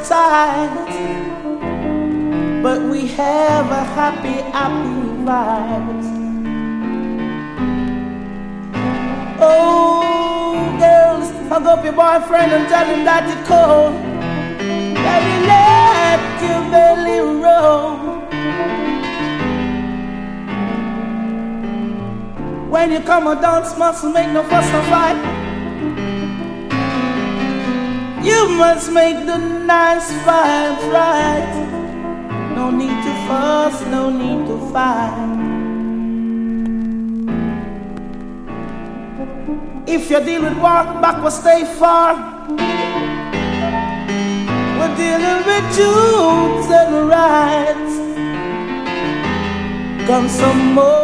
tight, but we have a happy vibes. Oh, girls, hug up your boyfriend and tell him that you're cold, that you let your belly roll. When you come and dance, mustn't make no fuss or fight. You must make the nice vibes right. No need to fuss, no need to fight. If you deal with walk back or stay far, we're dealing with truths and rights. Come some more.